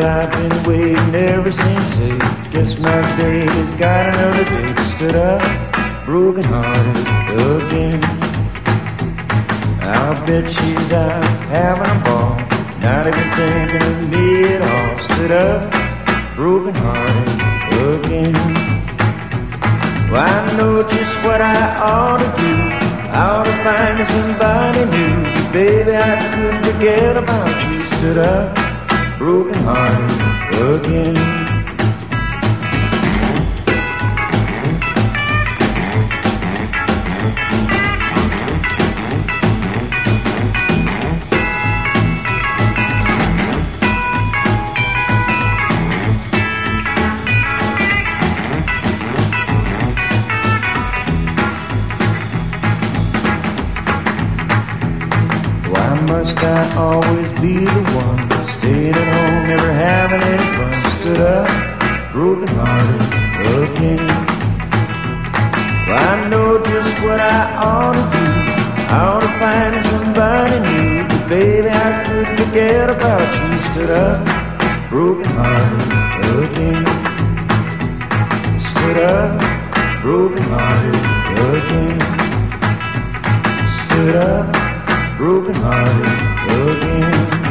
I've been waiting ever since 8. Guess my day's got another date. Stood up, broken hearted again. I'll bet she's out having a ball, not even thinking of me at all. Stood up, broken hearted again. Well, I know just what I ought to do. I ought to find somebody new. Baby, I couldn't forget about you. Stood up, broken hearted again. Must I always be the one staying at home, never having any fun? Stood up, broken hearted again. Well, I know just what I ought to do. I ought to find somebody new. But baby, I could forget about you. Stood up, broken hearted again. Stood up, broken hearted again. Stood up, broken hearted again.